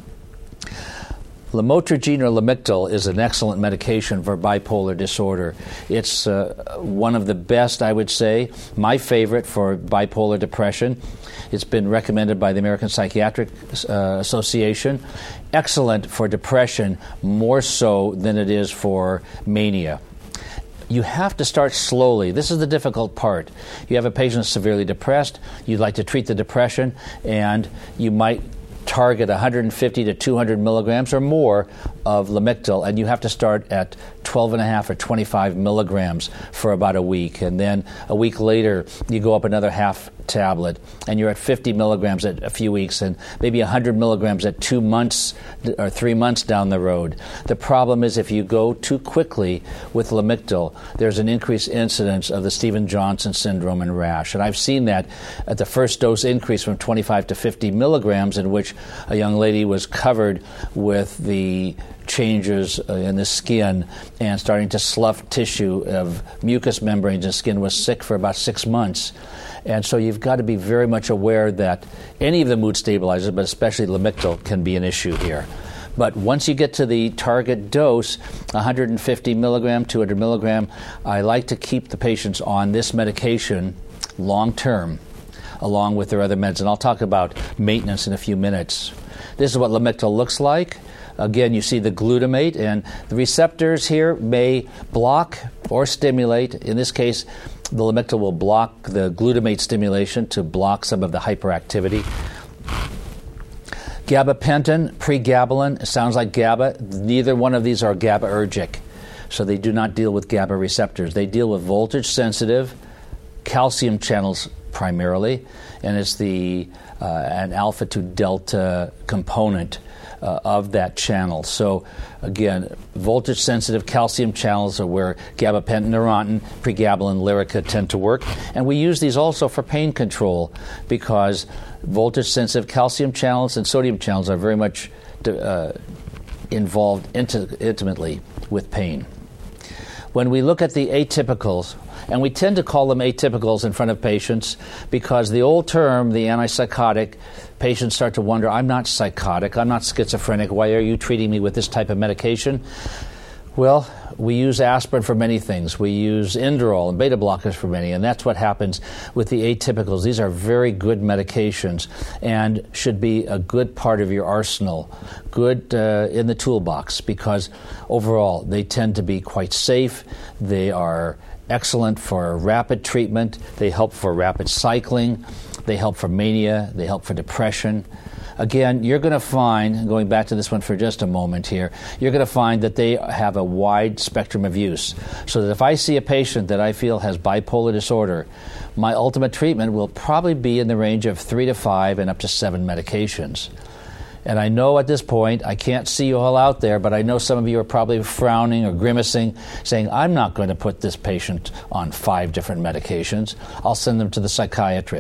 Lamotrigine or Lamictal is an excellent medication for bipolar disorder. It's uh, one of the best, I would say, my favorite for bipolar depression. It's been recommended by the American Psychiatric uh, Association. Excellent for depression, more so than it is for mania. You have to start slowly. This is the difficult part. You have a patient severely depressed, you'd like to treat the depression, and you might target one hundred fifty to two hundred milligrams or more of Lamictal, and you have to start at twelve and a half or twenty-five milligrams for about a week. And then a week later, you go up another half tablet, and you're at fifty milligrams at a few weeks, and maybe one hundred milligrams at two months or three months down the road. The problem is if you go too quickly with Lamictal, there's an increased incidence of the Stevens-Johnson syndrome and rash. And I've seen that at the first dose increase from twenty-five to fifty milligrams, in which a young lady was covered with the changes in the skin and starting to slough tissue of mucous membranes, and skin was sick for about six months. And so you've got to be very much aware that any of the mood stabilizers, but especially Lamictal, can be an issue here. But once you get to the target dose, one hundred fifty milligram, two hundred milligram, I like to keep the patients on this medication long term, along with their other meds. And I'll talk about maintenance in a few minutes. This is what Lamictal looks like. Again, you see the glutamate, and the receptors here may block or stimulate. In this case, the Lamictal will block the glutamate stimulation to block some of the hyperactivity. Gabapentin, pregabalin, it sounds like GABA. Neither one of these are GABAergic, so they do not deal with GABA receptors. They deal with voltage-sensitive calcium channels primarily, and it's the uh, an alpha to delta component Uh, of that channel. So again, voltage-sensitive calcium channels are where gabapentin, Neurontin, pregabalin, Lyrica tend to work. And we use these also for pain control because voltage-sensitive calcium channels and sodium channels are very much uh, involved inti- intimately with pain. When we look at the atypicals, and we tend to call them atypicals in front of patients because the old term, the antipsychotic, patients start to wonder, I'm not psychotic, I'm not schizophrenic, why are you treating me with this type of medication? Well, we use aspirin for many things. We use Inderal and beta blockers for many, and that's what happens with the atypicals. These are very good medications and should be a good part of your arsenal, good uh, in the toolbox, because overall they tend to be quite safe. They are excellent for rapid treatment. They help for rapid cycling. They help for mania. They help for depression. Again, you're going to find, going back to this one for just a moment here, you're going to find that they have a wide spectrum of use. So that if I see a patient that I feel has bipolar disorder, my ultimate treatment will probably be in the range of three to five and up to seven medications. And I know at this point, I can't see you all out there, but I know some of you are probably frowning or grimacing, saying, I'm not going to put this patient on five different medications. I'll send them to the psychiatrist.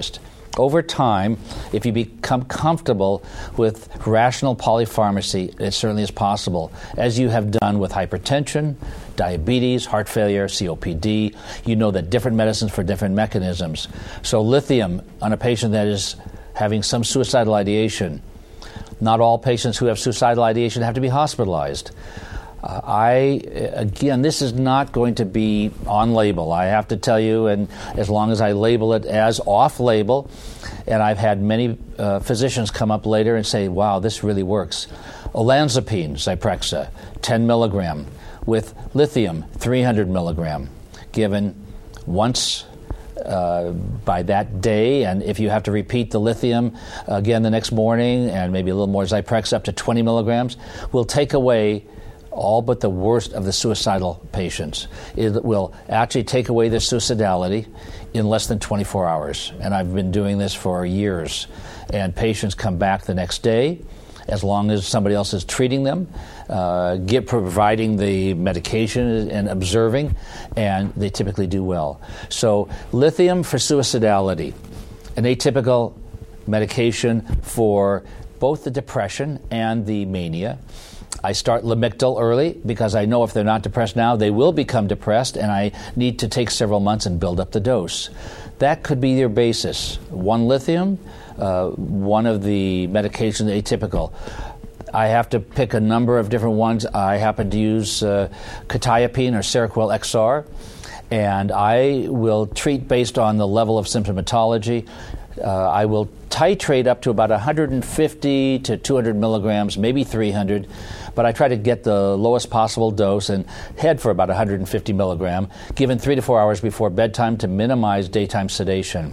Over time, if you become comfortable with rational polypharmacy, it certainly is possible, as you have done with hypertension, diabetes, heart failure, C O P D. You know that different medicines for different mechanisms. So lithium on a patient that is having some suicidal ideation. Not all patients who have suicidal ideation have to be hospitalized. Uh, I, again, this is not going to be on label, I have to tell you, and as long as I label it as off-label, and I've had many uh, physicians come up later and say, wow, this really works. Olanzapine, Zyprexa, ten milligram, with lithium, three hundred milligram, given once Uh, by that day, and if you have to repeat the lithium again the next morning and maybe a little more Zyprexa up to twenty milligrams, will take away all but the worst of the suicidal patients. It will actually take away their suicidality in less than twenty-four hours. And I've been doing this for years. And patients come back the next day, as long as somebody else is treating them, uh, get providing the medication and observing, and they typically do well. So lithium for suicidality, an atypical medication for both the depression and the mania. I start Lamictal early because I know if they're not depressed now, they will become depressed, and I need to take several months and build up the dose. That could be your basis. One lithium, uh, one of the medications atypical. I have to pick a number of different ones. I happen to use uh, quetiapine or Seroquel X R, and I will treat based on the level of symptomatology. Uh, I will titrate up to about one hundred fifty to two hundred milligrams, maybe three hundred, but I try to get the lowest possible dose and head for about one hundred fifty milligram, given three to four hours before bedtime to minimize daytime sedation.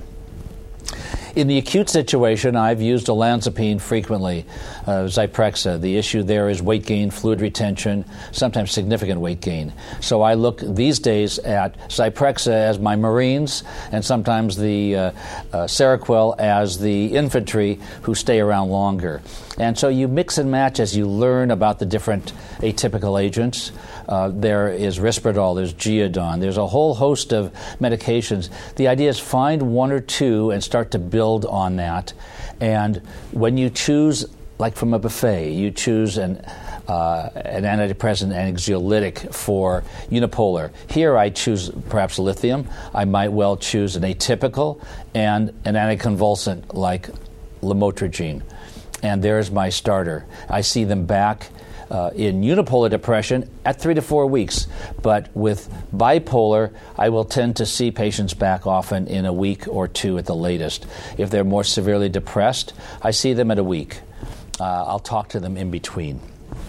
In the acute situation, I've used olanzapine frequently, uh, Zyprexa. The issue there is weight gain, fluid retention, sometimes significant weight gain. So I look these days at Zyprexa as my Marines, and sometimes the uh, uh, Seroquel as the infantry who stay around longer. And so you mix and match as you learn about the different atypical agents. Uh, there is Risperdal, there's Geodon, there's a whole host of medications. The idea is find one or two and start to build on that. And when you choose, like from a buffet, you choose an uh, an antidepressant and anxiolytic for unipolar. Here I choose perhaps lithium. I might well choose an atypical and an anticonvulsant like lamotrigine. And there's my starter. I see them back Uh, in unipolar depression at three to four weeks. But with bipolar, I will tend to see patients back often in a week or two at the latest. If they're more severely depressed, I see them at a week. Uh, I'll talk to them in between.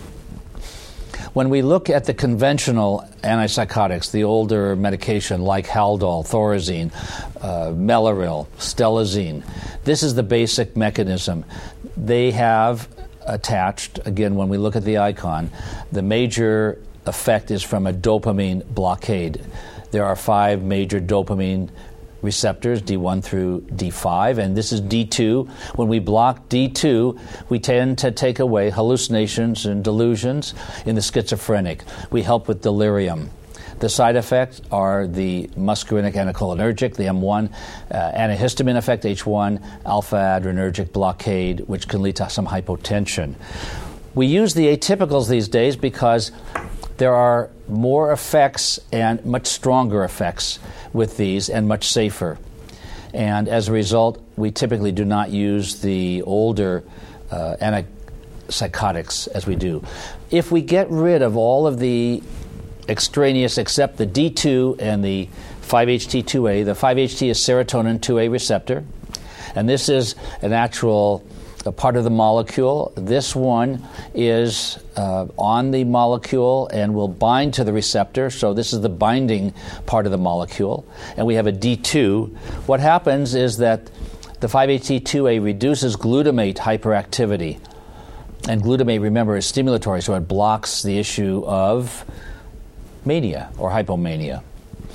When we look at the conventional antipsychotics, the older medication like Haldol, Thorazine, uh, Mellaril, Stelazine, this is the basic mechanism. They have attached, again, when we look at the icon, the major effect is from a dopamine blockade. There are five major dopamine receptors, D one through D five, and this is D two. When we block D two, we tend to take away hallucinations and delusions in the schizophrenic. We help with delirium. The side effects are the muscarinic anticholinergic, the M one, uh, antihistamine effect, H one, alpha-adrenergic blockade, which can lead to some hypotension. We use the atypicals these days because there are more effects and much stronger effects with these and much safer. And as a result, we typically do not use the older uh, antipsychotics as we do. If we get rid of all of the extraneous except the D two and the five H T two A. The five H T is serotonin two A receptor, and this is an actual a part of the molecule. This one is uh, on the molecule and will bind to the receptor, so this is the binding part of the molecule. And we have a D two. What happens is that the five H T two A reduces glutamate hyperactivity. And glutamate, remember, is stimulatory, so it blocks the issue of mania or hypomania.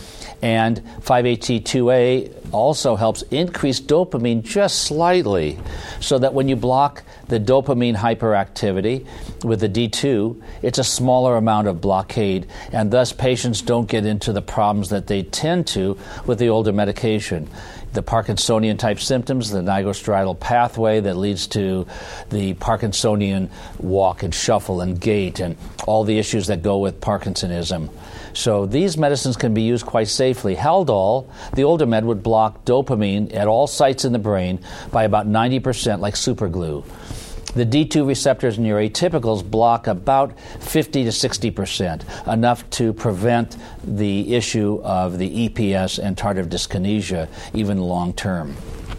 And five H T two A also helps increase dopamine just slightly, so that when you block the dopamine hyperactivity with the D two, it's a smaller amount of blockade, and thus patients don't get into the problems that they tend to with the older medication. The Parkinsonian-type symptoms, the nigrostriatal pathway that leads to the Parkinsonian walk and shuffle and gait and all the issues that go with Parkinsonism. So these medicines can be used quite safely. Haldol, the older med, would block dopamine at all sites in the brain by about ninety percent, like superglue. The D two receptors in your atypicals block about fifty to sixty percent, enough to prevent the issue of the E P S and tardive dyskinesia, even long term.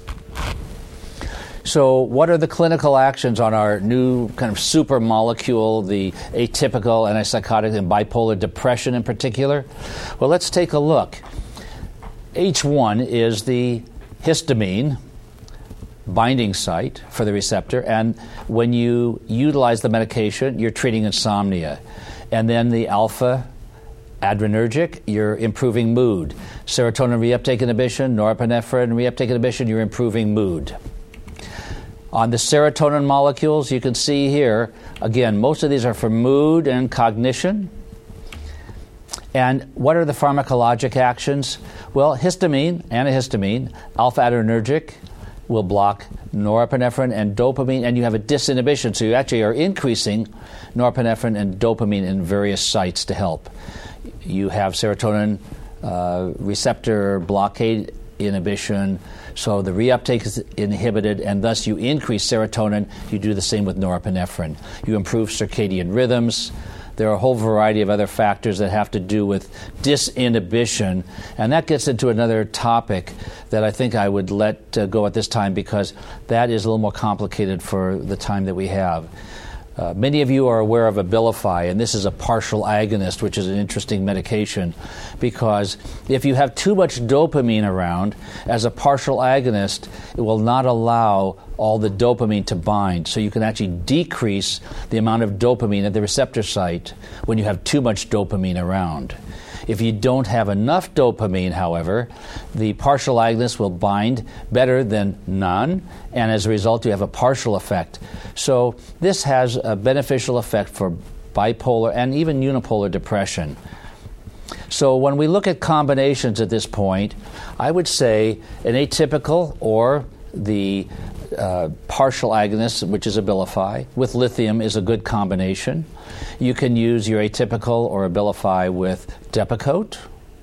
So what are the clinical actions on our new kind of super molecule, the atypical antipsychotic and bipolar depression in particular? Well, let's take a look. H one is the histamine binding site for the receptor, and when you utilize the medication, you're treating insomnia. And then the alpha adrenergic, you're improving mood. Serotonin reuptake inhibition, norepinephrine reuptake inhibition, you're improving mood. On the serotonin molecules, you can see here, again, most of these are for mood and cognition. And what are the pharmacologic actions? Well, histamine, antihistamine, alpha adrenergic will block norepinephrine and dopamine, and you have a disinhibition, so you actually are increasing norepinephrine and dopamine in various sites to help. You have serotonin uh, receptor blockade inhibition, so the reuptake is inhibited, and thus you increase serotonin. You do the same with norepinephrine. You improve circadian rhythms. There are a whole variety of other factors that have to do with disinhibition, and that gets into another topic that I think I would let uh, go at this time, because that is a little more complicated for the time that we have. Uh, many of you are aware of Abilify, and this is a partial agonist, which is an interesting medication, because if you have too much dopamine around, as a partial agonist, it will not allow all the dopamine to bind. So you can actually decrease the amount of dopamine at the receptor site when you have too much dopamine around. If you don't have enough dopamine, however, the partial agonist will bind better than none, and as a result, you have a partial effect. So this has a beneficial effect for bipolar and even unipolar depression. So when we look at combinations at this point, I would say an atypical or the uh, partial agonist, which is Abilify, with lithium is a good combination. You can use your atypical or Abilify with Depakote.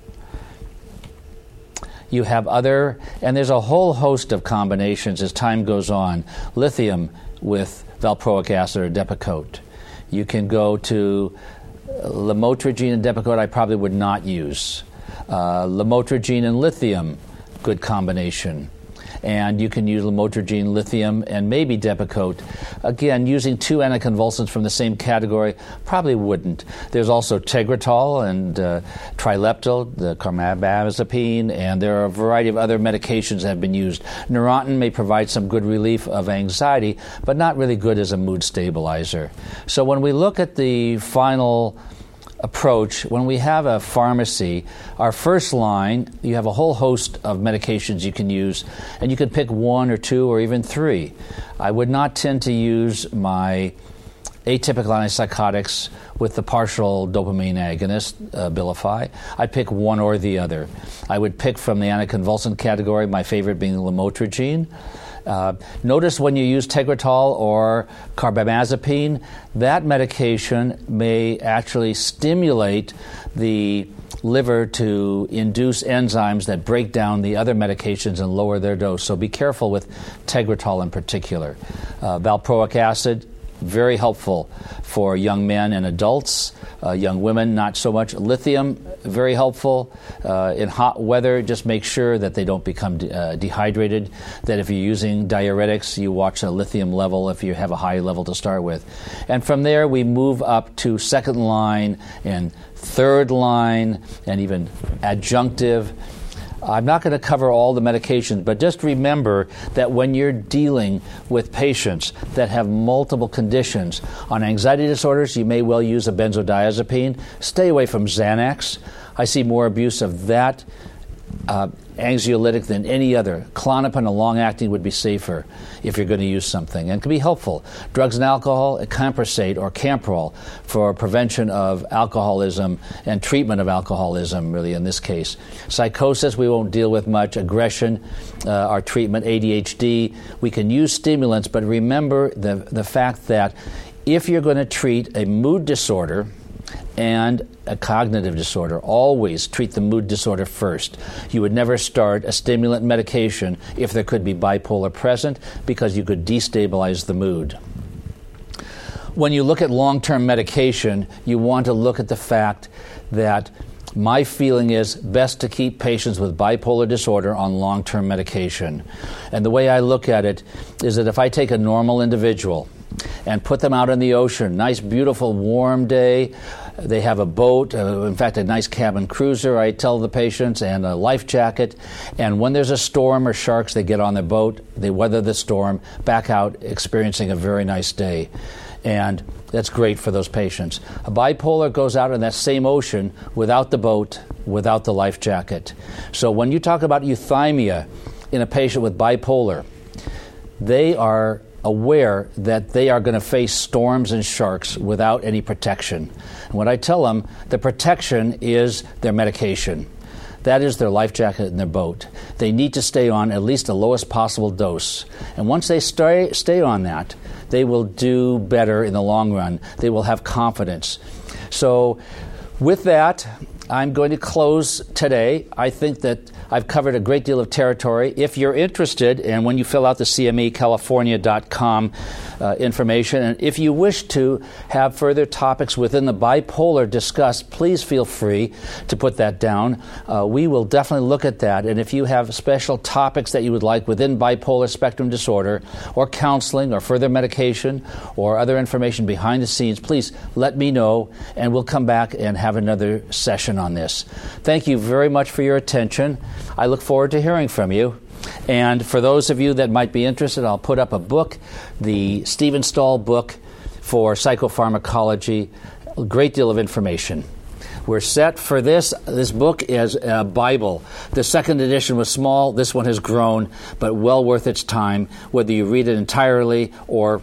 You have other, and there's a whole host of combinations as time goes on. Lithium with valproic acid or Depakote. You can go to lamotrigine and Depakote. I probably would not use. Uh, lamotrigine and lithium, good combination. And you can use lamotrigine, lithium, and maybe Depakote. Again, using two anticonvulsants from the same category probably wouldn't. There's also Tegretol and uh, Trileptal, the carbamazepine, and there are a variety of other medications that have been used. Neurontin may provide some good relief of anxiety, but not really good as a mood stabilizer. So when we look at the final approach, when we have a pharmacy, our first line, you have a whole host of medications you can use, and you can pick one or two or even three. I would not tend to use my atypical antipsychotics with the partial dopamine agonist, uh, Abilify. I'd pick one or the other. I would pick from the anticonvulsant category, my favorite being lamotrigine. Uh, notice when you use Tegretol or carbamazepine, that medication may actually stimulate the liver to induce enzymes that break down the other medications and lower their dose. So be careful with Tegretol in particular. Uh, valproic acid, very helpful for young men and adults. Uh, young women, not so much. Lithium, very helpful. Uh, in hot weather, just make sure that they don't become de- uh, dehydrated, that if you're using diuretics, you watch a lithium level if you have a high level to start with. And from there, we move up to second line and third line and even adjunctive. I'm not going to cover all the medications, but just remember that when you're dealing with patients that have multiple conditions, on anxiety disorders, you may well use a benzodiazepine. Stay away from Xanax. I see more abuse of that uh, anxiolytic than any other. Klonopin, a long-acting, would be safer if you're going to use something, and can be helpful. Drugs and alcohol, Camprosate or Camprol for prevention of alcoholism and treatment of alcoholism, really, in this case. Psychosis, we won't deal with much. Aggression, uh, our treatment. A D H D, we can use stimulants, but remember the, the fact that if you're going to treat a mood disorder and a cognitive disorder, always treat the mood disorder first. You would never start a stimulant medication if there could be bipolar present, because you could destabilize the mood. When you look at long-term medication, you want to look at the fact that my feeling is best to keep patients with bipolar disorder on long-term medication. And the way I look at it is that if I take a normal individual and put them out in the ocean, nice, beautiful, warm day, they have a boat, uh, in fact, a nice cabin cruiser, I tell the patients, and a life jacket. And when there's a storm or sharks, they get on their boat, they weather the storm, back out, experiencing a very nice day. And that's great for those patients. A bipolar goes out in that same ocean without the boat, without the life jacket. So when you talk about euthymia in a patient with bipolar, they are aware that they are going to face storms and sharks without any protection. And what I tell them, the protection is their medication. That is their life jacket and their boat. They need to stay on at least the lowest possible dose. And once they stay, stay on that, they will do better in the long run. They will have confidence. So with that, I'm going to close today. I think that I've covered a great deal of territory. If you're interested, and when you fill out the C M E California dot com uh, information, and if you wish to have further topics within the bipolar discussed, please feel free to put that down. Uh, we will definitely look at that. And if you have special topics that you would like within bipolar spectrum disorder, or counseling, or further medication, or other information behind the scenes, please let me know, and we'll come back and have another session on this. Thank you very much for your attention. I look forward to hearing from you. And for those of you that might be interested, I'll put up a book, the Stephen Stahl book for psychopharmacology, a great deal of information. We're set for this. This book is a Bible. The second edition was small. This one has grown, but well worth its time, whether you read it entirely or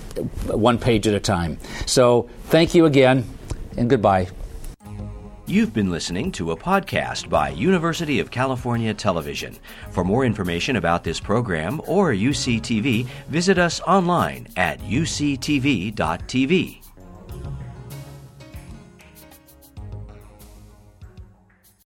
one page at a time. So thank you again, and goodbye. You've been listening to a podcast by University of California Television. For more information about this program or U C T V, visit us online at U C T V dot T V.